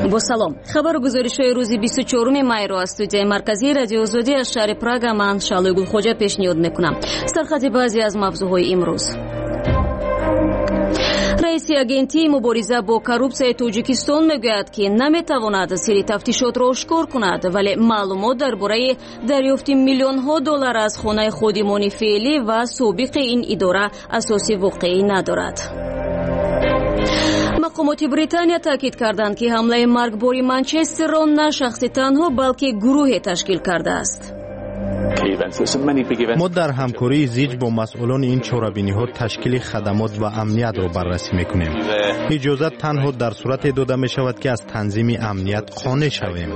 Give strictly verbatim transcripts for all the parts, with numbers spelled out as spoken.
با سلام. خبر و گزارش‌های روز بیست و چهارم می را از استودیوی مرکزی رادیو آزادی از شهر پراگ من شالوی گلخوجه پیشنهاد میکنم. سرخط بعضی از موضوعهای امروز: رئیس اگنتی مبارزه با کروپسیای تاجیکستان میگوید که نمیتواند سری تفتیشات را اشکار کند، ولی معلومات درباره دریافت میلیون ها دلار از خانه خودمانی فعلی و سابق این اداره اساس واقعی ندارد. مقامات بریتانیا تاکید کردند که حمله مرگباری منچستر را نه شخصی تنها بلکه گروهی تشکیل کرده است. ما در همکاری زیج با مسئولان این چهاربینی‌ها تشکیل خدمات و امنیت را بررسی می‌کنیم. اجازه تنها در صورت داده می‌شود که از تنظیم امنیت قانع شویم.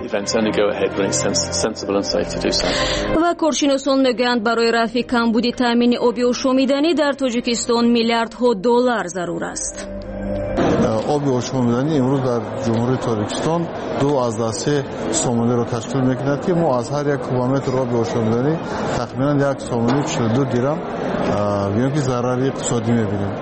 و کارشناسان میگویند برای رفع کمبود تامین آبی و شومیدنی در تاجیکستان میلیاردها دلار ضرور است. آبی آشامیدنی امروز در جمهوری تاجیکستان دو از سه سومانی را تشکیل میکند که ما از هر یک کیلومتر آبی آشامیدنی تقریبا یک سومانی چهل و دو درم بیان که ضرر اقتصادی میبینیم.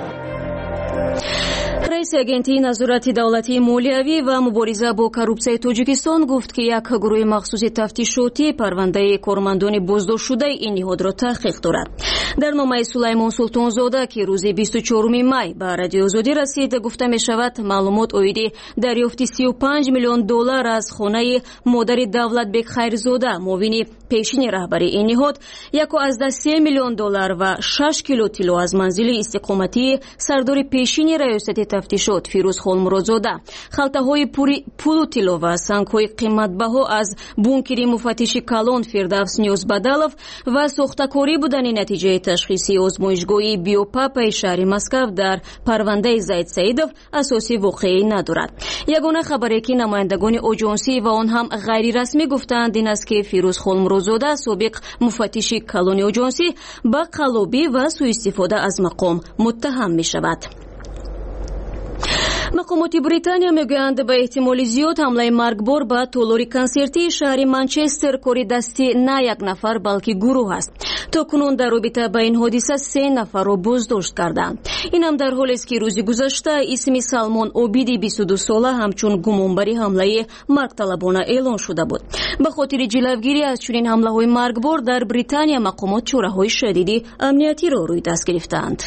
رئیس اگنتی نظارت دولتی مالیوی و مبارزه با کروپسیای تاجیکستان گفت که یک گروه مخصوص تفتیشاتی پرونده کارمندان بازداشت شده این نهاد را تحقیق دارد. در نامه سلیمان سلطانزاده که روز بیست و چهارم می به رادیو آزادی رسید گفته می شود معلومات اویدی دریافت سی و پنج میلیون دلار از خانه مادر دولتبک خیرزاده معاون پیشین رهبری این نهاد، یک از سه میلیون دلار و شش کیلو طلا از منزل استقامتی سردار پیشین ریاست تفتیشات فیروز خالمرادزاده، خلطه‌های پول و طلا و سنگ‌های قیمت‌بها از بونکری مفتش کلان فردوس نیوزبدالов و ساختکاری بودن نتیجه تشخیصی آزمایشگاه بیوپاپ شهر مسکو در پرونده زید سعیدов اساسی واقعی ندارد. یگانه خبری که نمایندگان آژانسی و آن هم غیر رسمی گفتند این است که فیروز خالمرادزاده سابق مفتش کلان آژانسی با قلابی و سوء استفاده از مقام متهم می شود. مقامات بریتانیا میگویند به احتمال زیاد حمله مرگبار به تالاری کنسرتی شهر منچستر کاری دستی نه یک نفر بلکه گروه است. تا کنون در رابطه با این حادثه سه نفر را بازداشت کردند. این هم در حالی است که روز گذشته اسم سلمان عابدی بیست و دو ساله همچون گمانبری حمله مرگطلبانه اعلان شده بود. به خاطر جلوگیری از چنین حمله های مرگبار در بریتانیا مقامات چاره‌های شدید امنیتی را روی دست گرفتند.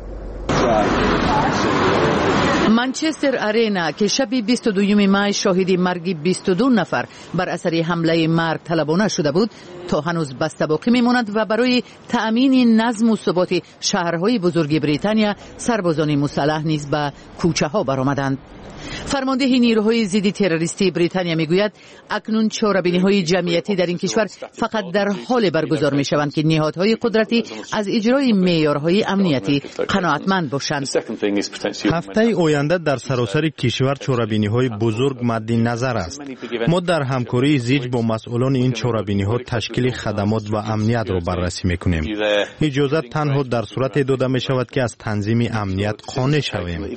منچستر ارینا که شب بیست و دو می شاهد مرگ بیست و دو نفر بر اثر حمله مرگ طلبانه شده بود تا هنوز بسته باقی میماند و برای تأمین نظم و ثبات شهرهای بزرگ بریتانیا سربازان مسلح نیز به کوچه ها برآمدند. فرمانده نیروهای ضد تروریستی بریتانیا میگوید اکنون چاره‌بینی‌های جمعیتی در این کشور فقط در حال برگزار می‌شوند که نهادهای قدرتی از اجرای معیارهای امنیتی قناعتمند باشند. هفته آینده در سراسر کشور چاره‌بینی‌های بزرگ مد نظر است. ما در همکاری زیج با مسئولان این چاره‌بینی‌ها تشکیل خدمات و امنیت را بررسی می‌کنیم. اجازه تنها در صورت داده می‌شود که از تنظیم امنیت قانع شویم.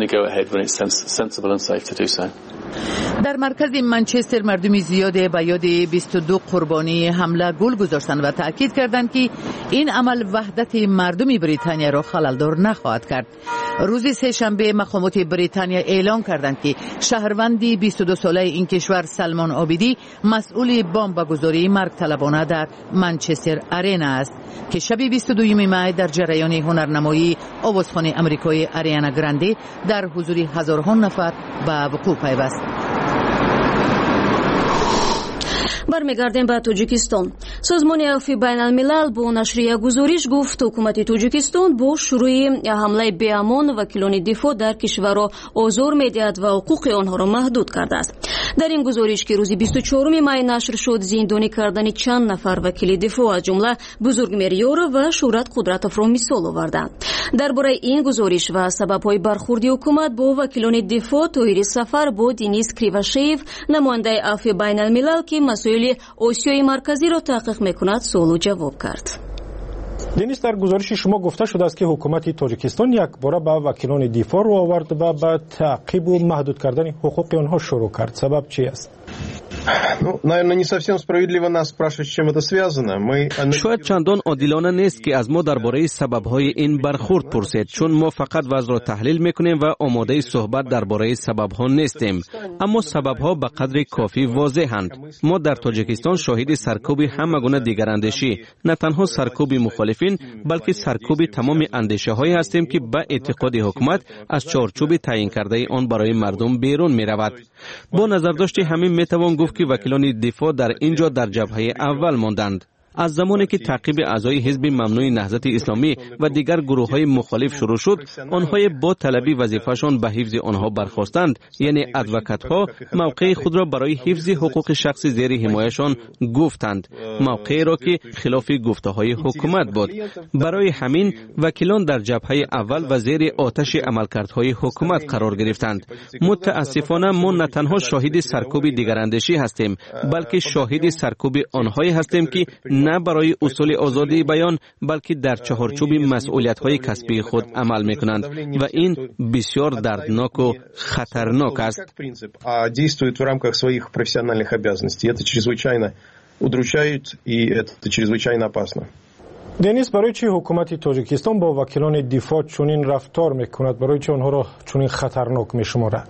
در مرکز منچستر مردمی زیاده به یاد بیست و دو قربانی حمله گل گذاشتند و تأکید کردند که این عمل وحدت مردم بریتانیا را خللدار نخواهد کرد. روز سه شنبه مقامات بریتانیا اعلام کردند که شهروند بیست و دو ساله این کشور سلمان عابدی مسئول بمبگذاری مرگ طلبانه در منچستر ارینا است که شب بیست و دو می در جریان هنرنمایی آوازخوان امریکایی اریانا گرانده در حضور هزاران نفر به وقوع پیوست. برمیگردیم به تاجیکستان. سازمان عفو بین الملل با نشر یک گزارش گفت حکومت تاجیکستان با شروع حمله بیامان وکیلان دفاع در کشور را آزار می‌دهد و حقوق آنها را محدود کرده است. در این گزارش که روز بیست و چهارم می نشر شد زندانی کردن چند نفر وکیل دفاع از جمله بزرگمهریار و شهرت قدرت را مثال آوردند. درباره این گزارش و سبب‌های برخوردی حکومت با وکیلان دفاع طاهر سفر با دینیس کریواشیو نماینده عفو بین الملل که مسائل آسیای مرکزی را تحقیق می‌کند سوال و جواب کرد. دینیس، در گزارش شما گفته شده است که حکومت تاجیکستان یک بار به وکیلان دفاع رو آورد و به تعقیب و محدود کردن حقوق آنها شروع کرد. سبب چی است؟ Ну, наверное, не совсем справедливо нас спрашивать, с чем это связано. Мы... شاید چندان عادلانه نیست که از ما درباره سبب‌های این برخورد پرسید، چون ما فقط وضع را تحلیل می‌کنیم و آماده صحبت درباره سبب‌ها نیستیم. اما سبب‌ها به قدر کافی واضح‌اند. ما در تاجیکستان شاهد سرکوب همگونه دیگراندیشی، نه تنها سرکوب مخالفین بلکه سرکوب تمام اندیشه‌هایی هستیم که به اعتقاد حکومت از چارچوب تعیین کرده آن برای مردم بیرون می‌رود. با نظرداشت همین می‌توان گفت که وکیلان دفاع در اینجا در جبهه اول ماندند. از زمانی که تعقیب اعضای حزب ممنوع نهضت اسلامی و دیگر گروه‌های مخالف شروع شد، آنها با طلبی وظیفه‌شان به حفظ آنها برخاستند، یعنی ادوکات‌ها موقع خود را برای حفظ حقوق شخصی زیر حمایه‌شان گفتند، موقعی را که خلاف گفته‌های حکومت بود. برای همین وکیلان در جبهه اول و زیر آتش عملکردهای حکومت قرار گرفتند. متاسفانه ما نه تنها شاهد سرکوب دیگراندیشی هستیم، بلکه شاهد سرکوب آنهایی هستیم که نه برای اصول آزادی بیان بلکه در چهارچوب مسئولیت‌های کسبی خود عمل می‌کنند و این بسیار دردناک و خطرناک است. А действуют в рамках своих профессиональных обязанностей. Это чрезвычайно удручает и это чрезвычайно опасно. دنیس، برای چی حکومت تاجیکستان با وکیلان دفاع چنین رفتار می‌کند؟ برای چی آنها را چنین خطرناک می‌شمارد؟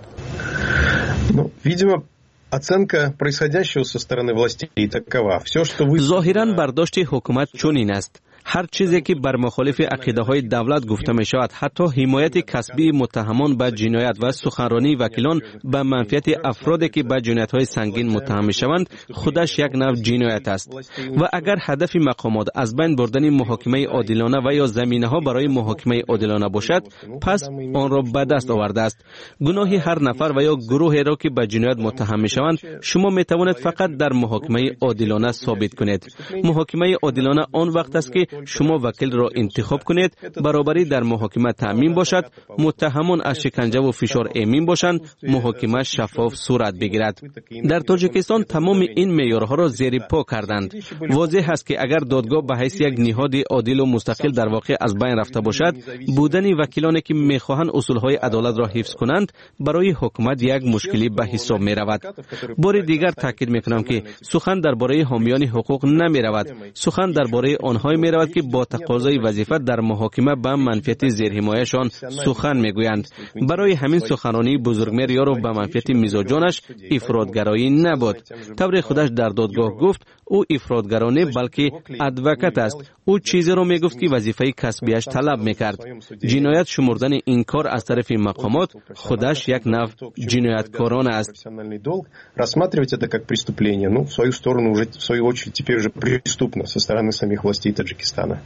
Ну, видимо, оценка происходящего со стороны властей такова. Все, что вы... ظاهراً برداشت حکومت چنین است. هر چیزی که بر مخالف عقیده‌های دولت گفته می شود، حتی حمایت کسبی متهمان به جنایت و سخنرانی وکیلان به منفعت افرادی که به جنایت‌های سنگین متهم می شوند، خودش یک نوع جنایت است. و اگر هدف مقامات از بین بردن محاکمه عادلانه و یا زمینه‌ها برای محاکمه عادلانه باشد، پس آن را به دست آورده است. گناه هر نفر و یا گروهی را که به جنایت متهم می شوند، شما می توانید فقط در محاکمه عادلانه ثابت کنید. محاکمه عادلانه آن وقت است که شما وکیل را انتخاب کنید، برابری در محاکمه تامین باشد، متهمان از شکنجه و فشار امین باشند، محاکمه شفاف صورت بگیرد. در تاجیکستان تمام این معیارها را زیر پا کردند. واضح است که اگر دادگاه به حیث یک نهاد عادل و مستقل در واقع از بین رفته باشد، بودن وکیلانی که میخواهند اصولهای عدالت را حفظ کنند برای حکومت یک مشکلی به حساب می رود. بار دیگر تاکید میکنم که سخن درباره حامیان حقوق نمی رود، سخن درباره آنهایی می رود که با تقاضای وظیفه در محاکمه به منفعت زیرحمایه‌شان سخن میگویند. برای همین سخنرانی بزرگمهر یارو به منفعت مزاجانش افراطگرایی نبود. طور خودش در دادگاه گفت او افراطگرانه بلکه ادوکات است. او چیزی را میگفت که وظیفه کسبیش طلب میکرد. جنایت شمردن این کار از طرف مقامات خودش یک نوع جنایتکارانه است. Рассматривать это как преступление, ну, в свою сторону уже, в свою очередь, теперь уже преступно со стороны самих властей Таджикистана.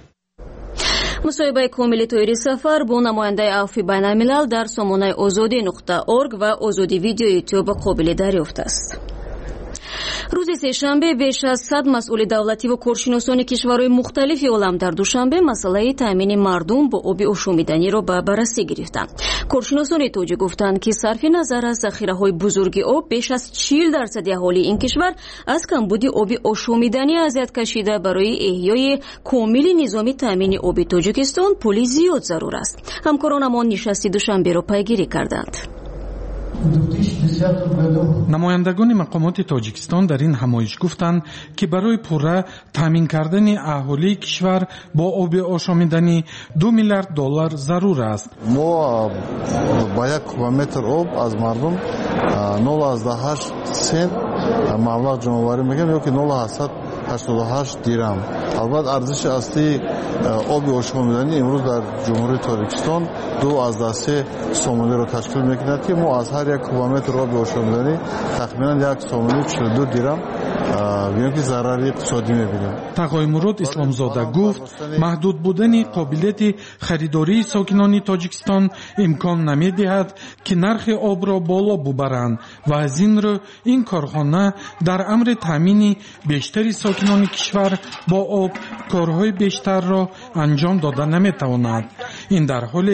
مصاحبه کامل تویری سفر با نماینده عفو بین الملل در سامانه آزادی نقطه اورگ و آزادی ویدیو یوتیوب قابل دریافت است. روز سه‌شنبه بیش از صد مسئول دولتی و کارشناسان کشورهای مختلف عالم در دوشنبه مسئله تامین مردم با آب آشامیدنی را به بررسی گرفتند. کارشناسان توجیه گفتند که صرف نظر از ذخیره‌های بزرگ آب، بیش از چهل درصد اهالی این کشور از کمبود آب آشامیدنی اذیت کشیده. برای احیای کامل نظام تامین آب تاجیکستان پولی زیاد ضرور است. همکارانمان نشست دوشنبه را پیگیری کردند. намояндагони мақомоти тоҷикистон дар ин ҳамоиш гуфтанд ки барои пурра таъмин кардани аҳолии кишвар бо оби ошомиданӣ ду миллиард доллар зарур аст. мо ба як кубометр об аз мардум нол азда ҳашт сент маблағ ҷамъоварӣ мекунем ёки нол ҳаштсад ҳаштоду ҳашт дирам. албат арзиши аслии оби ошомиданӣ имрӯз дар ҷумҳурии тоҷикистон ду азда се сомонеро ташкил мекунад ки мо аз ҳар як кубометр оби ошомиданӣ тахминан як сомони чилу ду дирам биён ки зарари иқтисодӣ мебинем. тағои мурод исломзода гуфт маҳдуд будани қобилияти харидории сокинони тоҷикистон имкон намедиҳад ки нархи обро боло бубаранд ва аз ин рӯ ин корхона дар амри таъмини бештари сокинони кишвар бо об корҳои бештарро анҷом дода наметавонад. ин дар ҳолест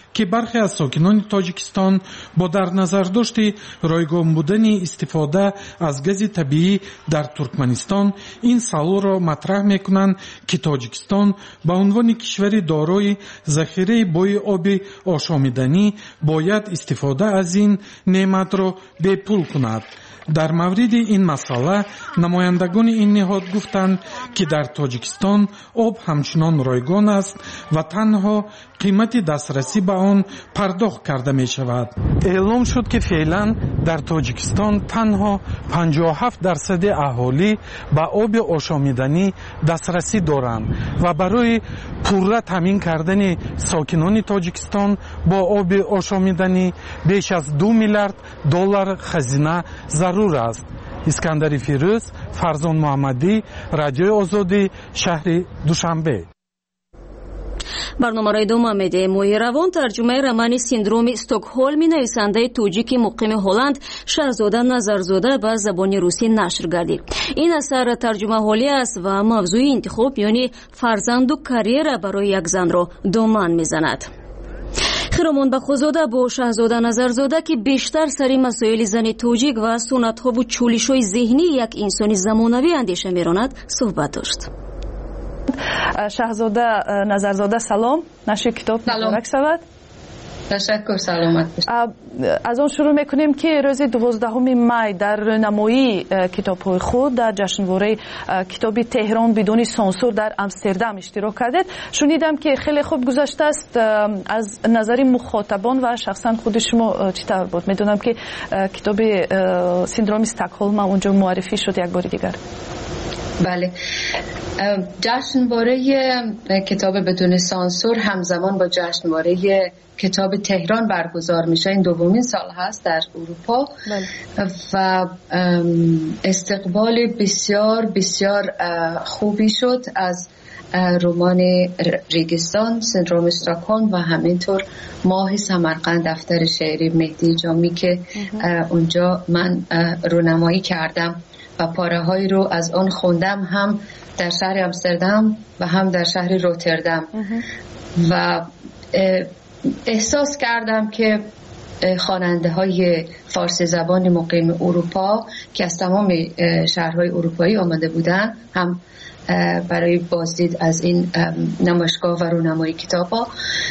که برخی از ساکنان تاجیکستان با در نظر داشتی رایگان بودن استفاده از گاز طبیعی در ترکمنستان این سوال را مطرح میکنند که تاجیکستان به عنوان کشوری دارای ذخیره بوی آب آشامیدنی باید استفاده از این نعمت را بپول کند. در مورد این مسئله نمایندگان این نهاد گفتند که در تاجیکستان آب همچنان رایگان است و تنها قیمت دسترسی به آن پرداخت کرده می شود. اعلام شد که فعلا در تاجیکستان تنها پنجاه و هفت درصد اهالی به آب آشامیدنی دسترسی دارند و برای پوره تامین کردن ساکنان تاجیکستان با آب آشامیدنی بیش از دو میلیارد دلار خزینه ضرور است. اسکندر فیروز، فرزان محمدی، رادیوی آزادی، شهر دوشنبه. برنامه را ادامه می‌دهیم. ماهی روان ترجمه رمان سیندروم استکهلم نویسنده توجیک مقیم هلند شاهزاده نظرزاده به زبان روسی نشر گردید. این اثر ترجمه حالی است و موضوع انتخاب یعنی فرزند و کریر برای یک زن را دامن می‌زند. خیرامان بخوزاده با شاهزاده نظرزاده که بیشتر سری مسائل زن توجیک و سنت‌ها و چولش‌های ذهنی یک انسان زمانوی اندیشه می‌راند صحبت داشت. شاهزاده نظرزاده سلام، نشر کتاب مبارک شود. تشکر، سلامت باشید. از آن شروع میکنیم که روز دوازدهم می در نمایی کتاب‌های خود در جشنواره کتاب تهران بدون سانسور در امستردام اشتراک کردید. شنیدم که خیلی خوب گذشته است. از نظر مخاطبان و شخصا خود شما چطور بود؟ میدونم که کتاب سیندروم استکهلم اونجا معرفی شد یک بار دیگر. بله، جشنواره کتاب بدون سانسور همزمان با جشنواره کتاب تهران برگزار میشه. این دومین سال هست در اروپا. بله. و استقبال بسیار بسیار خوبی شد از رمان ریگستان سیندروم استکهلم و همینطور ماه سمرقند دفتر شعری مهدی جامی که اونجا من رونمایی کردم و پاره هایی رو از آن خوندم، هم در شهر امستردام و هم در شهر روتردام. و احساس کردم که خواننده های فارسی زبان مقیم اروپا که از تمام شهرهای اروپایی آمده بودن، هم برای بازدید از این نمایشگاه و رونمایی کتابا،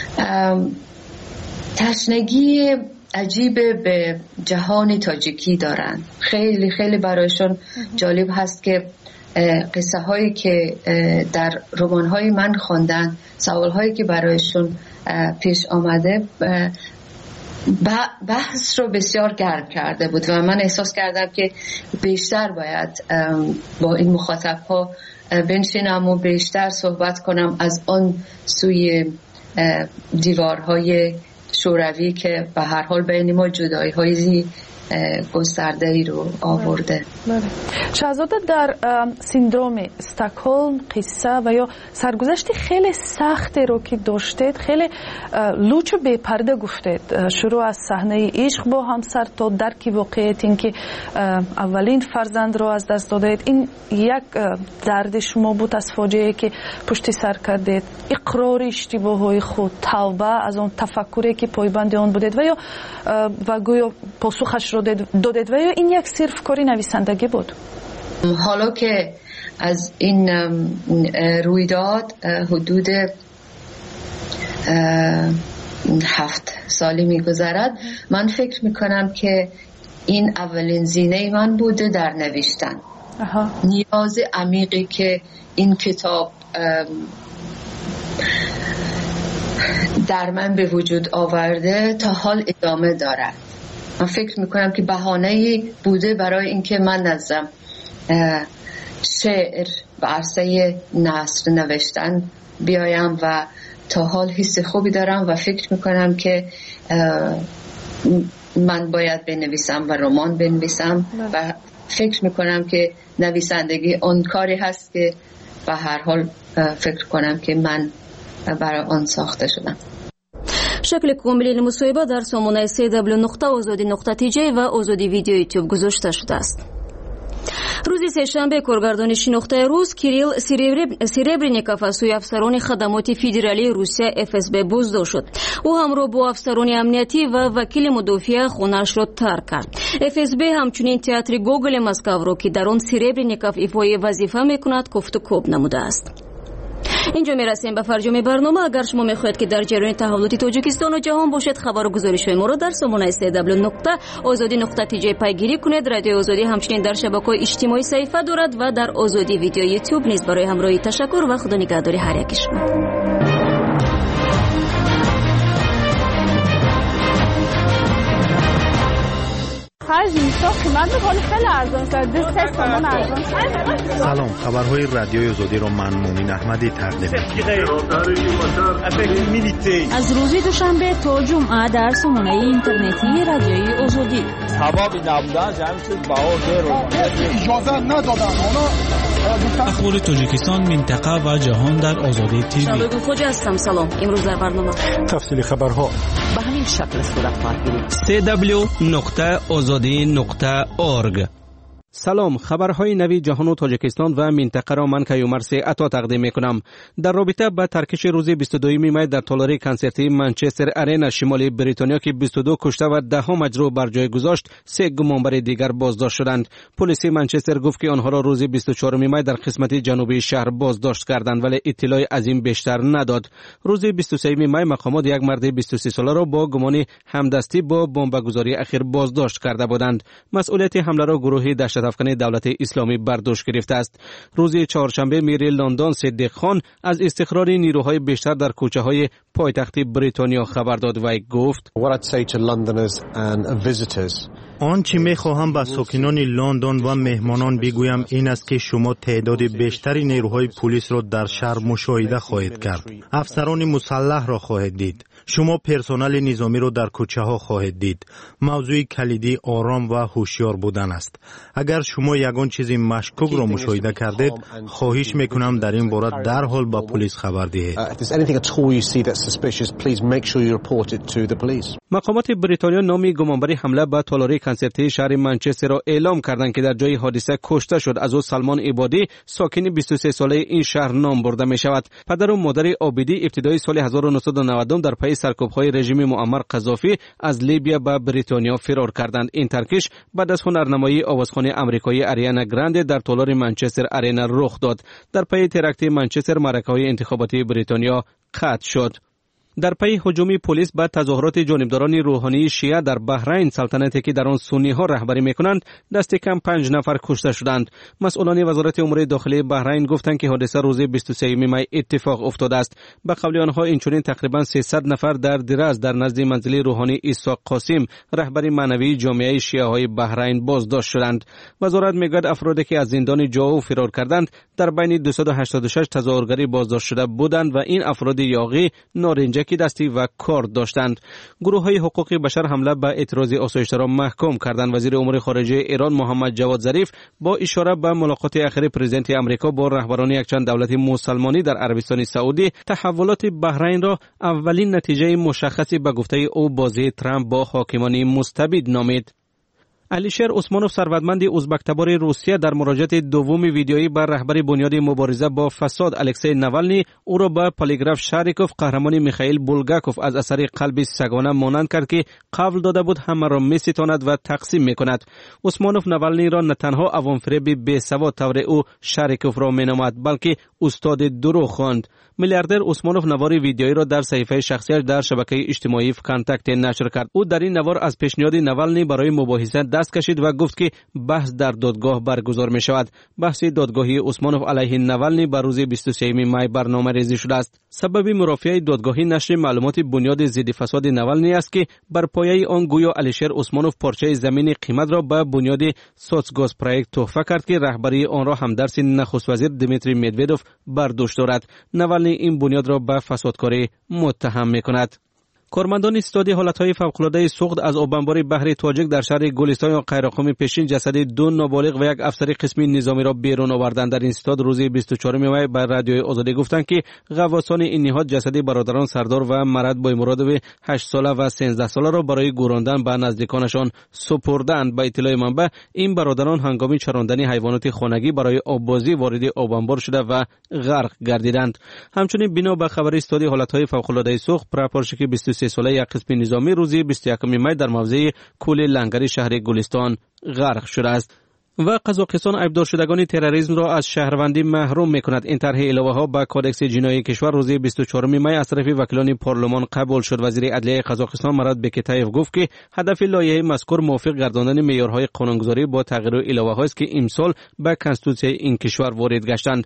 تشنگی عجیب به جهان تاجیکی دارن. خیلی خیلی برایشون جالب هست که قصه هایی که در رمان های من خواندن، سوال هایی که برایشون پیش آمده، بحث رو بسیار گرم کرده بود و من احساس کردم که بیشتر باید با این مخاطب ها بنشینم و بیشتر صحبت کنم از آن سوی دیوارهای شوروی که به هر حال بین ما جدایی های گسترده ای رو آورده. بله. شاهزاده در سیندروم استکهلم قصه و یا سرگذشت خیلی سخت رو که داشتید، خیلی لوچ و بی‌پرده گفتید. شروع از صحنه عشق با همسر تا درک واقعیت این که اولین فرزند رو از دست دادید. این یک درد شما بود از فاجعه‌ای که پشت سر کردید، اقرار اشتباه‌های خود، توبه از اون تفکری که پایبند آن بودید و یا و گویا پاسخش رو دادید و یا این یک صرف کاری نویسندگی بود؟ حالا که از این رویداد حدود هفت سالی میگذرد، من فکر میکنم که این اولین زینه من بوده در نوشتن. اها. نیاز عمیقی که این کتاب در من به وجود آورده تا حال ادامه دارد. من فکر میکنم که بهانه‌ای بوده برای اینکه من نظم شعر و عرصه نثر نوشتن بیایم و تا حال حس خوبی دارم و فکر میکنم که من باید بنویسم و رمان بنویسم و فکر میکنم که نویسندگی اون کاری هست که به هر حال فکر کنم که من برای آن ساخته شدم. شکل کامل مصاحبه در سامانه سی دبلیو نقطه آزادی نقطه تی جی و آزادی ویدیو یوتیوب گذاشته شده است. рӯзи сешанбе коргардони шинохтаи рус Кирилл Серебренников аз сӯи афсарони хадамоти федералии Русия эф эс бэ боздошт шуд. ӯ ҳамроҳ бо афсарони амниятӣ ва вакили мудофиа хонаашро тарк кард. эф эс бэ ҳамчунин театри Гоголи Москваро, ки дар он Серебренников ифои вазифа мекунад, кофту коб намудааст. инҷо мерасем ба фарҷоми барнома. агар шумо мехоҳед ки дар ҷараёни таҳввулоти Тоҷикистону ҷаҳон бошед, хабару гузоришҳои моро дар сомонаи си дабл ю нуқта озодӣ нуқта ти ҷей пайгирӣ кунед. Радиои Озодӣ ҳамчунин дар шабакаҳои иҷтимоӣ саҳифа дорад ва дар Озодӣ видео YouTube низ. Барои ҳамроҳӣ ташаккур ва худо нигаҳдори ҳар яки шумо. سلام، خبرهای رادیوی آزادی را من مومن احمدی تقدیم می‌کنم. از روز دوشنبه تا جمعه در سامانه اینترنتی رادیوی آزادی. اخبار تاجیکستان، منطقه و جهان در آزادی تیوی. شبکه خوج هستم. سلام. امروز در برنامه تفصیل خبرها به همین شکل صورت خواهد سی دبلیو نقطه آزادی نقطه اورگ. سلام، خبرهای نوی جهان و تاجیکستان و منطقه را من کیومرث عطا تقدیم میکنم. در رابطه با ترکش روز بیست و دوم می در تالاری کنسرتی منچستر آرینا شمالی بریتانیا که بیست و دو کشته و ده ها مجروح بر جای گذاشت، سه گمانبر دیگر بازداشت شدند. پلیس منچستر گفت که آنها را روز بیست و چهارم می در قسمت جنوبی شهر بازداشت کردند، ولی اطلاعی از این بیشتر نداد. روز بیست و سوم می مقامات یک مرد بیست و سه ساله را با گمان همدستی با بمبگذاری اخیر بازداشت کرده بودند. مسئولیت حمله را گروه دهشت افکن دولت اسلامی برداشت گرفته است. روز چهارشنبه میر لندن صدیق خان از استقرار نیروهای بیشتر در کوچه های پایتخت بریتانیا خبر داد و گفت: آنچه می خواهم به ساکنان لندن و مهمانان بگویم این است که شما تعداد بیشتری نیروهای پلیس را در شهر مشاهده خواهید کرد. افسران مسلح را خواهید دید. شما پرسنل نظامی را در کوچه ها خواهید دید. موضوع کلیدی آرام و هوشیار بودن است. اگر شما یگان چیزی مشکوک را مشاهده کردید، خواهش میکنم در این باره درحال به پلیس خبر دهید. مقامات بریتانیا نام گمانبر حمله به تالاری کنسرتی شهر منچستر را اعلام کردند که در جای حادثه کشته شد. از او سلمان عبادی ساکن بیست و سه ساله این شهر نام برده می شود. پدر و مادر عابدی ابتدای سال هزار و نهصد و نود در پی سرکوب‌های رژیم معمر قذافی از لیبیا به بریتانیا فرار کردند. این ترکش بعد از هنرنمایی آوازخوان آمریکایی آریانا گراند در تالار منچستر آرینا رخ داد. در پی تراکت منچستر معرکه‌های انتخاباتی بریتانیا قطع شد. در پی هجوم پلیس به تظاهرات جانبداران روحانی شیعه در بحرین، سلطنتی که در آن سنی ها رهبری میکنند، دست کم پنج نفر کشته شدند. مسئولان وزارت امور داخلی بحرین گفتند که حادثه روز بیست و سوم می اتفاق افتاده است. به قول آنها اینچنین تقریبا سیصد نفر در درز در نزد منزل روحانی اسحاق قاسم، رهبر معنوی جامعه شیعه های بحرین بازداشت شدند. وزارت میگوید افرادی که از زندان جاو فرار کردند در بین دویست و هشتاد و شش تظاهرگری بازداشت شده بودند و این افراد یاغی، نارنجک دستی و کار داشتند. گروه های حقوق بشر حمله به اعتراض آسایش را محکوم کردند. وزیر امور خارجه ایران محمد جواد ظریف با اشاره به ملاقات اخیر پرزیدنت آمریکا با رهبران یکچند دولت مسلمانی در عربستان سعودی، تحولات بحرین را اولین نتیجه مشخصی به گفته او بازی ترامپ با حاکمان مستبد نامید. علیشیر عثمانوف، ثروتمند ازبک‌تبار روسیه، در مراجعت دوم ویدیویی بر رهبر بنیاد مبارزه با فساد الکسی ناولنی، او را به پالیگراف شاریکوف، قهرمان میخائیل بولگاکوف، از اثر قلب سگانه مانند کرد که قول داده بود همه را می‌ستاند و تقسیم می‌کند. عثمانوف ناولنی را نه تنها عوام‌فریب بی‌سواد طور او شاریکوف را می‌نامد، بلکه استاد دروغ خواند. میلیاردر عثمانوف نوار ویدیویی را در صفحه شخصیش در شبکه اجتماعی کانتاکت نشر کرد. او در این نوار از پیشنهاد ناولنی برای مباحثه دست کشید و گفت که بحث در دادگاه برگزار می شود. بحث دادگاهی عثمانوف علیه ناولنی بر روز بیست و سوم می برنامه ریزی شده است. سبب مرافعه دادگاهی نشر معلومات بنیاد ضد فساد ناولنی است که بر پایه آن گویا علیشیر عثمانوف پارچه زمین قیمت را به بنیاد سوتسگاز پروژه تحفه کرد که رهبری آن را همدرس نخست وزیر دمیتری مدودوف برداشت دارد. ناولنی این بنیاد را به فسادکاری متهم می کند. کارمندان استادی حالتهای فوق‌العاده سوخت از آبانبار بحری تاجیک در شهر گلستان یا قیراقم پیشین جسد دو نابالغ و یک افسر قسمی نظامی را بیرون آوردند. در این استاد روز بیست و چهارم می بر رادیوی آزادی گفتند که غواصان این نهاد جسد برادران سردار و مرد بایمرادوی هشت ساله و سیزده ساله را برای گوراندن به نزدیکانشان سپردند. به اطلاع منبع این برادران هنگام چراندن حیوانات خانگی برای آببازی وارد آبانبار شده و غرق گردیدند. همچنین بنا به خبر استادی حالتهای فوق‌العاده سوخت پرپارشکی بیست و سه ساله یک قسم نظامی روز بیست و یکم می در موضع کوه لنگری شهر گلستان غرق شده است. و قزاقستان عیبدار شدگان تروریسم را از شهروندی محروم میکند. این طرح الهه ها به کودکس جنایی کشور روز بیست و چهارم می از طرف وکیلان پارلمان قبول شد. وزیر عدلیه قزاقستان مراد بکتایف گفت که هدف لایحه مذکور موافق گرداندن معیارهای قانونگذاری با تغییر الهه هاست که امسال به کنستیتوسیون این کشور وارد گشتند.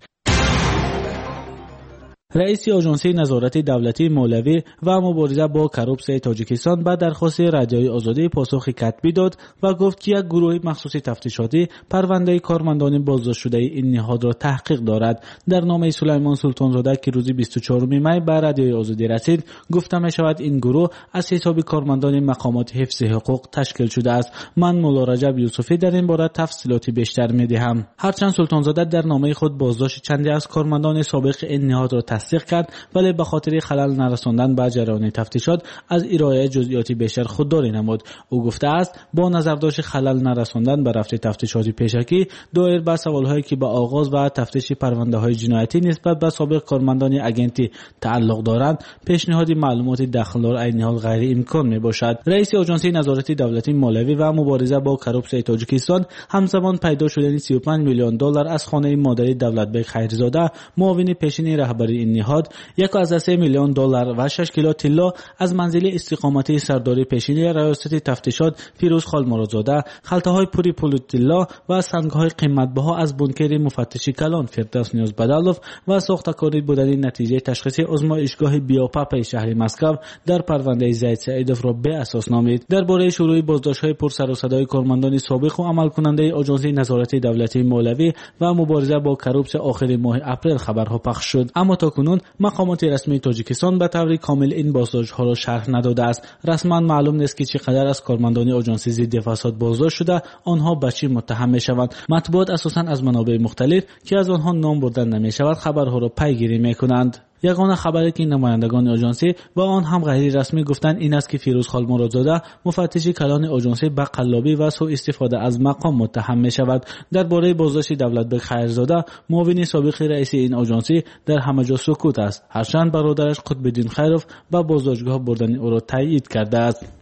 رئیس آژانسی نظارت دولتی مولوی و مبارزه با کروپسیون تاجیکستان به درخواست رادیوی آزادی پاسخ کتبی داد و گفت که یک گروه مخصوص تفتیشاتی پرونده کارمندان بازداشت شده این نهاد را تحقیق دارد. در نامه سلیمان سلطانزاده که روز بیست و چهارم می به رادیوی آزادی رسید گفته می شود این گروه از حساب کارمندان مقامات حفظ حقوق تشکیل شده است. من مولا رجب یوسفی در این باره تفصیلاتی بیشتر می دهم. هرچند سلطانزاده در نامه خود بازداشت چندی از کارمندان سابق این نهاد را تصدیق کرد، ولی به خاطر خلل نرساندن به جریان تفتیشات از ارائه جزئیاتی بیشتر خودداری نمود. او گفته است با نظرداشت خلل نرساندن به رفت تفتیشاتی پیشکی دایر به سوالهایی که به آغاز و تفتیش پرونده‌های جنایتی نسبت به سابق کارمندان اگنتی تعلق دارند، پیشنهاد معلومات داخلدار این نهاد غیر امکان میباشد. رئیس آژانسی نظارت دولتی مولوی و مبارزه با کروپسیون تاجیکستان همزمان پیدا شدن سی و پنج میلیون دلار از خانه مادری دولتبک خیرزاده معاون پیشین رهبری این نهاد، یک از سه میلیون دلار و شش کیلو طلا از منزل استقامتی سرداری پیشین ریاست تفتیشات فیروز خال مرادزاده، خلطه‌های پوری پول طلا و سنگ‌های قیمت‌بها از بنکر مفتش کلان فردوس نیاز بدالوف و ساختکاری بودن نتیجه تشخیص آزمایشگاه بیوپاپ شهر مسکو در پرونده زید سعیدوف را به اساس نامید. درباره شروع بازداشت‌های پرسر و صدای کارمندان سابق و عمل کننده آژانسی نظارت دولتی مولوی و مبارزه با کروپسیون آخر ماه اپریل خبرها پخش شد، اما تاکنون مقامات رسمی تاجیکستان به طور کامل این بازداشت‌ها را شرح نداده است. رسما معلوم نیست که چقدر از کارمندان آژانسی ضد فساد بازداشت شده، آنها به چی متهم می‌شوند. مطبوعات اساساً از منابع مختلف که از آنها نام بردن نمی‌شود خبرها را پیگیری می‌کنند. یگانه خبری که نمایندگان آژانسی و آن هم غیر رسمی گفتند این است که فیروز خال مرادزاده مفتش کلان آژانسی به قلابی و سوء استفاده از مقام متهم می شود. درباره بازداشت دولتبک خیرزاده معاون سابق رئیس این آژانسی در همه جا سکوت است، هرچند برادرش قطب‌الدین خیروف به بازداشتگاه بردن او را تایید کرده است.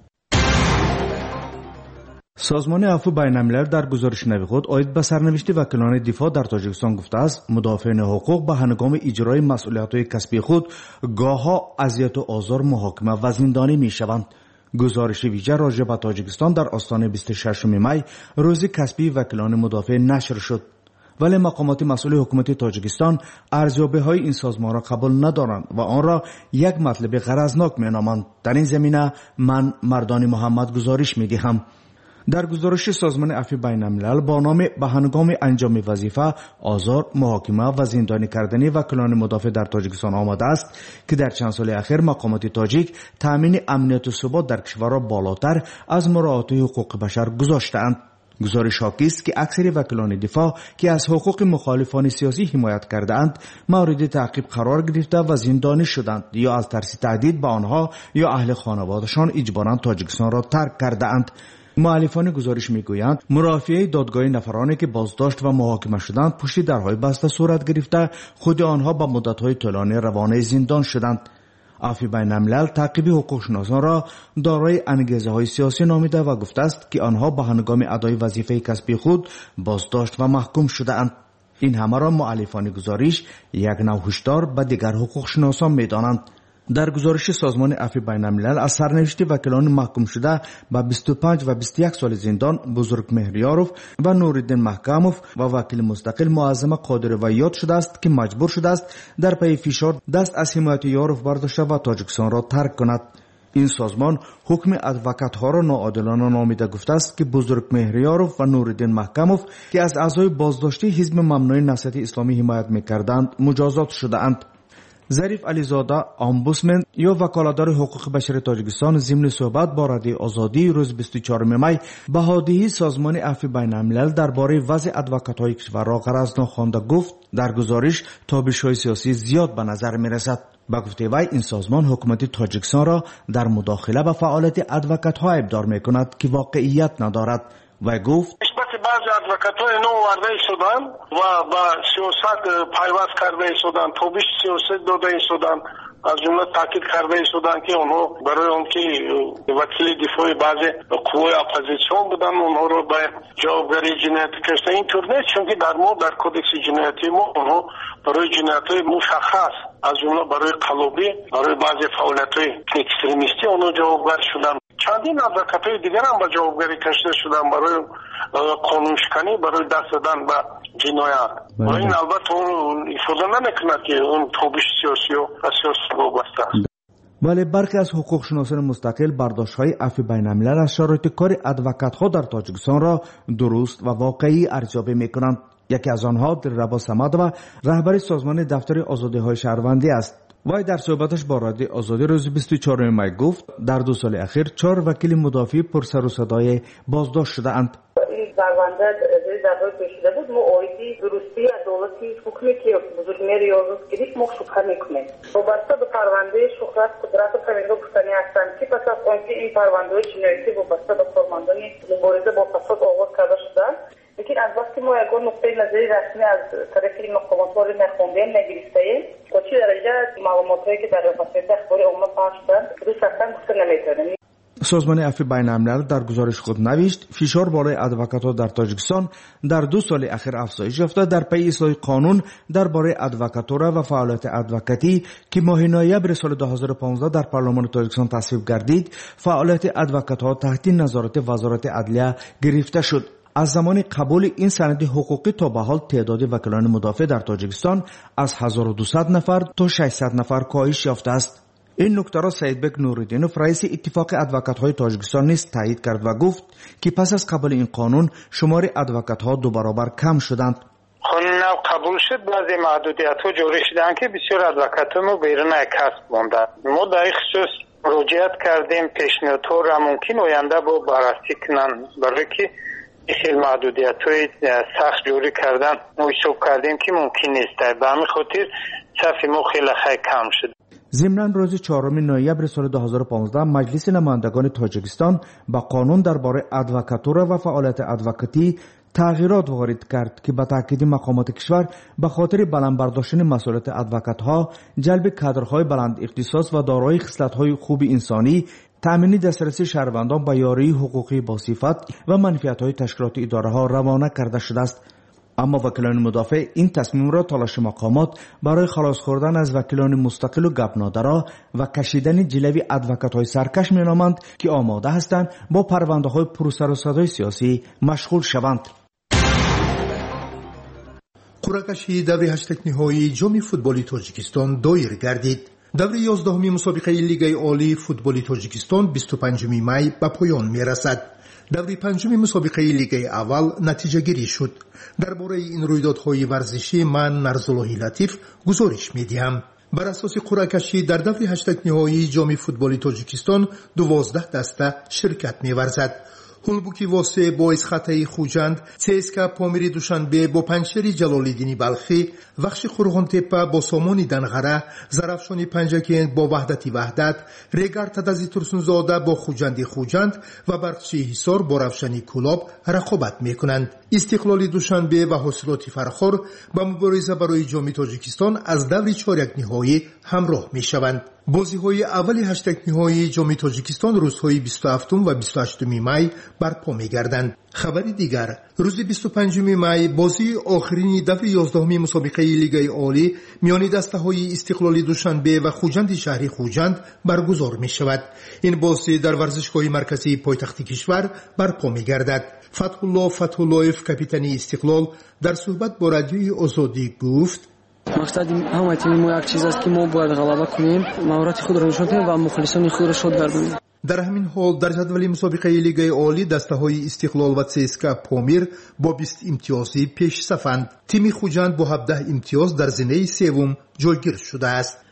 سازمان عفو بین الملل در گزارش نوی خود آید به سرنوشت وکیلان دفاع در تاجیکستان گفته است مدافعین حقوق به هنگام اجرای مسئولیت‌های کسبی خود گاه‌ها اذیت و آزار، محاکمه و زندانی می‌شوند. گزارش ویژه راجع به تاجیکستان در آستانه بیست و ششم می روز کسبی وکیلان مدافع نشر شد، ولی مقامات مسئول حکومت تاجیکستان ارزیابی‌های این سازمان را قبول ندارند و آن را یک مطلب غرضناک می‌نامند. در این زمینه من مردان محمد گزارش می‌دهم. در گزارش سازمان عفو بین الملل با نام به هنگام انجام وظیفه آزار، محاکمه و زندانی کردن وکیلان مدافع در تاجیکستان آمده است که در چند سال اخیر مقامات تاجیک تامین امنیت و ثبات در کشور را بالاتر از مراعات حقوق بشر گذاشتند. گزارش حاکی است که اکثر وکیلان دفاع که از حقوق مخالفان سیاسی حمایت کردند مورد تعقیب قرار گرفته و زندانی شدند یا از ترس تهدید به آنها یا اهل خانوادهشان اجباراً تاجیکستان را ترک کردند. مؤلفان گزارش میگویند مرافعه دادگاه نفرانی که بازداشت و محاکمه شدند پشت درهای بسته صورت گرفته خود آنها با مدت‌های طولانی روانه زندان شدند. عفو بین الملل تعقیب حقوق شناسان را دارای انگیزه‌های سیاسی نامیده و گفته است که آنها به هنگام ادای وظیفه کسبی خود بازداشت و محکوم شده‌اند. این همه را مؤلفان گزارش یک نوع هشدار به دیگر حقوق شناسان می‌دانند. در گزارش سازمان عفو بین الملل از سرنوشت وکیلان محکوم شده به بیست و پنج و بیست و یک سال زندان بزرگ مهریاروف و نورالدین محکموف و وکیل مستقل معظم قادری یاد شده است که مجبور شده است در پی فشار دست از حمایت یاروف برداشته و تاجیکستان را ترک کند. این سازمان حکم ادوکات‌ها را ناعادلانه نامیده گفته است که بزرگ مهریاروف و نورالدین محکموف که از اعضای بازداشتی حزب ممنوع نهضت اسلامی حمایت می‌کردند مجازات شده‌اند. ظریف علیزاده امبودسمن یا وکالتدار حقوق بشر تاجیکستان ضمن صحبت با رادیو آزادی روز بیست و چهارم می بهادیهی سازمان عفو بین الملل درباره وضع ادوکات‌های کشور را غرضناک خوانده گفت در گزارش تابش‌های سیاسی زیاد به نظر می‌رسد. با گفته وی این سازمان حکومت تاجیکستان را در مداخله به فعالیت ادوکات‌ها ابدار می‌کند که واقعیت ندارد. وی گفت بعضی ادوکات‌های نو وارد شدند و با سیاست پیوست کرده شدند، توبیش سیاست داده شدند، از جمله تاکید کرده شدند که اونها برای اون که وکیل دفاع بعضی قوای اپوزیسیون بودن اونها رو به جوابگری جنایت کشیدن. این طور نیست، چون که در ما در کدکس جنایتی ما اونها برای جنایت‌های مشخص از جمله برای قلابی، برای بعضی فعالیت‌های اکستریمیستی اونها جوابگر شدن. چندین ادوکات‌های دیگر هم به جوابگری کشیده شدن برای قانونشکنی، برای دست دادن به جنایت. و این البته اون افاده نمی‌کند که اون توبیش سیاسی و سیاست وابسته است. ولی برخی از حقوق شناسان مستقل برداشت‌های عفو بین الملل از شرایط کار ادوکات‌ها در تاجیکستان را درست و واقعی ارزیابی می‌کنند. یکی از آنها دلربا صمدوه رهبر سازمان دفتر آزادی‌های شهروندی است. وی در صحبتش با رادیو آزادی روز بیست و چهارم می گفت در دو سال اخیر چهار وکیل مدافع پر سر و صدای بازداشت شده اند. این پرونده در پیچیده بود. ما اویدی درستی عدالتی حکمی که بزرگمهر یازد گرفت ما شبهه میکنیم. وابسته به پرونده شهرت قدرت فرنده گفتنی هستند که پس از آنکه این پرونده جنایتی وابسته به کارمندان مبارزه با فساد آغاز کرده شدند، لیکن از وقتی ما یگان نقطه نظری رسمی از طرف این مقامات رو نخوندیم نگرفتیم تا چه درجه معلوماتی که در وسایل اخباری عمومی پخش شدند درست اصلا گفته نمیتونیم. سازمان عفو بین الملل در گزارش خود نوشت فشار بالای ادوکات‌ها در تاجیکستان در دو سال اخیر افزایش یافته در پی اصلاح قانون درباره ادوکاتورا و فعالیت ادوکاتی که ماه نوامبر سال دو هزار و پانزده در پارلمان تاجیکستان تصویب گردید. فعالیت ادوکات‌ها تحت نظارت وزارت عدلیه گرفته شد. از زمان قبول این سند حقوقی تا به حال تعداد وکلان مدافع در تاجیکستان از هزار و دویست نفر تا ششصد نفر کاهش یافته است. این نکته را سعیدبک نوریدینوف رئیس اتفاق ادوکات‌های تاجیکستان نیز تایید کرد و گفت که پس از قبول این قانون شمار ادوکات‌ها دو برابر کم شدند. قانون نو قبول شد، بعضی محدودیت‌ها جاری شدند که بسیار ادوکات‌ها بیرون کسب ماندند. ما در این خصوص مراجعت کردیم، پیشنهادها را ممکن آینده با بررسی کنند برای که خیلی محدودیت‌های سخت جوری کردن ما حساب کردیم که ممکن نیست. به همین خاطر صف ما خیلی خیلی کم شد. ضمناً روز چهارم نوامبر سال دو هزار و پانزده مجلس نمایندگان تاجیکستان با قانون درباره ادوکاتورا و فعالیت ادوکاتی تغییرات وارد کرد که به تاکید مقامات کشور به خاطر بلند برداشتن مسئولیت ادوکات‌ها، جلب کادرهای بلند اختصاص و دارای خصلت‌های خوب انسانی، تأمین دسترسی شهروندان به یاری حقوقی با صفت و منفعت‌های تشکیلات اداره ها روانه کرده شده است. اما وکیلان مدافع این تصمیم را تلاش مقامات برای خلاص خوردن از وکیلان مستقل و گپ نادرا و کشیدن جلوی ادوکات‌های سرکش مینامند که آماده هستند با پرونده‌های پرسر و صدای سیاسی مشغول شوند. قرعه کشی دوره هشت نهایی جام فوتبال تاجیکستان دایر گردید. دوره یازدهمین مسابقه لیگ عالی فوتبال تاجیکستان بیست و پنجم می به پایان میرسد. دوره پنجم مسابقه لیگ اول نتیجه گیری شد. درباره این رویدادهای ورزشی من نرزالله لطیف گزارش میدهم. بر اساس قرعه کشی در دوره هشت نهایی جام فوتبال تاجیکستان دوازده دسته شرکت می‌ورزد. هولبوکی واسه با اسخطه خوجند، سیسکا پامیر دوشنبه با پنچری جلالالدین بلخی، وخش خورغان تپه با سامانی دنغره، زرفشانی پنجکین با وحدتی وحدت، ریگار تدازی ترسونزاده با خوجندی خوجند و برقچی حصار با رفشانی کلاب رقابت میکنند. استقلالی دوشنبه و حاصلاتی فرخور با مبارزه برای جام تاجیکستان از دوره چهارک نهایی همراه میشوند. بازی‌های اول هشت نهایی جام تاجیکستان روزهای بیست و هفتم و بیست و هشتم می برپا می‌گردند. خبری دیگر روز بیست و پنجم می بازی آخرین دوره یازدهمین مسابقه لیگ عالی میان دسته‌های استقلالی دوشنبه و خوجند شهری خوجند برگزار می‌شود. این بازی در ورزشگاه مرکزی پایتخت کشور برپا می‌گردد. فتح الله فتح اللهیف کاپیتان استقلال در صحبت با رادیوی آزادی گفت: مقصد همه تیم ما یک چیز است که ما باید غلبه کنیم، مهارت خود را نشان دهیم و مخلصان خود را شاد گردانیم. در همین حال در جدول مسابقه لیگ عالی دسته‌های استقلال و سیسکا پامیر با بیست امتیازی پیش صفند. تیم خوجند با هفده امتیاز در زمینه سوم جایگیر شده است.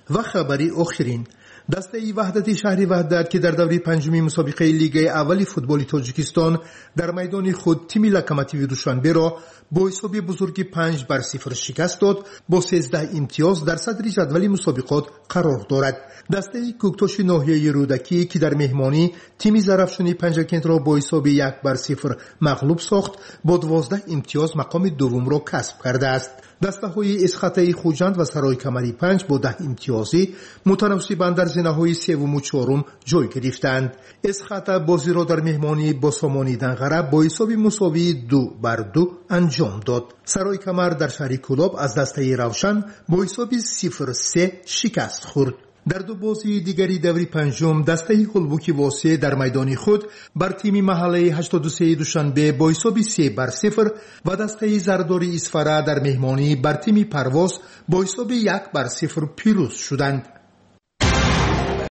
و خبری آخرین دسته وحدت شهر وحدت که در دوره پنجمی مسابقه لیگ اول فوتبال تاجیکستان در میدان خود تیم لوکوموتیو دوشنبه را با حساب بزرگی پنج بر صفر شکست داد، با سیزده امتیاز در صدر جدول مسابقات قرار دارد. دسته کوکتوش ناحیه رودکی که در مهمانی تیم زرافشانی پنجکند را با حساب یک بر صفر مغلوب ساخت، با دوازده امتیاز مقام دوم را کسب کرده است. دسته های اسخطه خوجند و سرای کمری پنج با ده امتیازی متناسباً در زینه های سوم و چهارم جای گرفتند. اسخطه بازی را در مهمانی با سامانی دنغره با حساب مساوی دو بر دو انجام داد. سرای کمر در شهر کلاب از دسته روشن با حساب صفر سه شکست خورد. در دو بازی دیگری دوری پنجم دسته هلبوکی واسه در میدان خود بر تیم محله هشتاد و سه دوشنبه با حساب سه بر صفر و دسته زرداری اسفره در مهمانی بر تیم پرواز با حساب یک بر صفر پیروز شدند.